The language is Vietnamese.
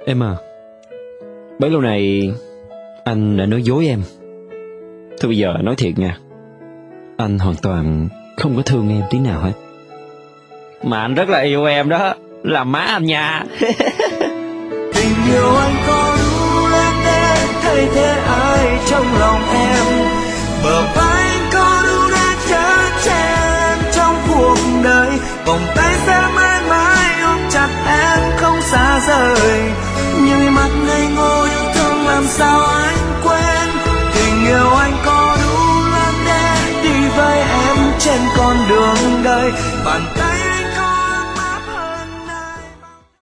Em à, bấy lâu này anh đã nói dối em. Thôi bây giờ nói thiệt nha, anh hoàn toàn không có thương em tí nào hết. Mà anh rất là yêu em đó, là má anh nha. Tình yêu anh có đủ lớn để thay thế ai trong lòng em, bờ vai anh có đủ để chở che em trong cuộc đời, vòng tay sẽ mãi mãi ôm chặt em không xa rời. Nhưng mắt ngây ngô yêu thương làm sao anh quên, tình yêu anh có đủ lớn để đi với em trên con đường đời, bàn tay